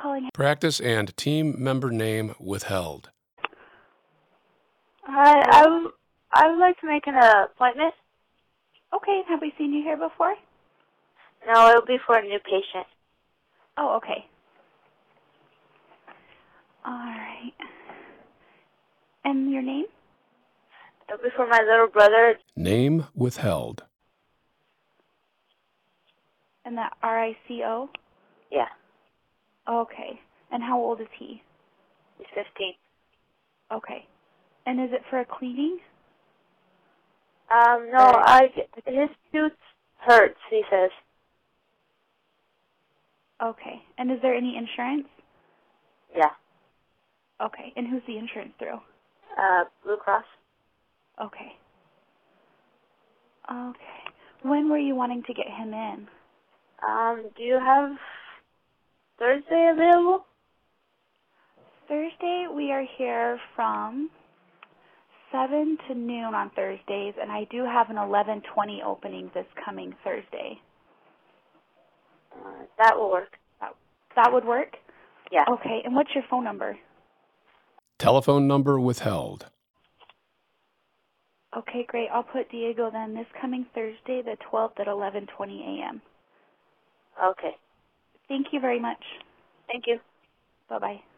calling. Practice and team member name withheld. Hi, I would like to make an appointment. Okay, have we seen you here before? No, it'll be for a new patient. Oh, okay. All right. And your name? It'll be for my little brother. Name withheld. And that RICO? Yeah, Okay. And how old is he? he's 15. Okay. And is it for a cleaning? No, his tooth hurts, he says. Okay. And is there any insurance? Yeah. Okay. And who's the insurance through? Blue Cross. Okay. Okay. When were you wanting to get him in? Do you have Thursday available? Thursday, we are here from 7 to noon on Thursdays, and I do have an 11:20 opening this coming Thursday. That will work. That would work? Yeah. Okay. And what's your phone number? Telephone number withheld. Okay, great. I'll put Diego then this coming Thursday, the 12th at 11:20 a.m. Okay. Thank you very much. Thank you. Bye-bye.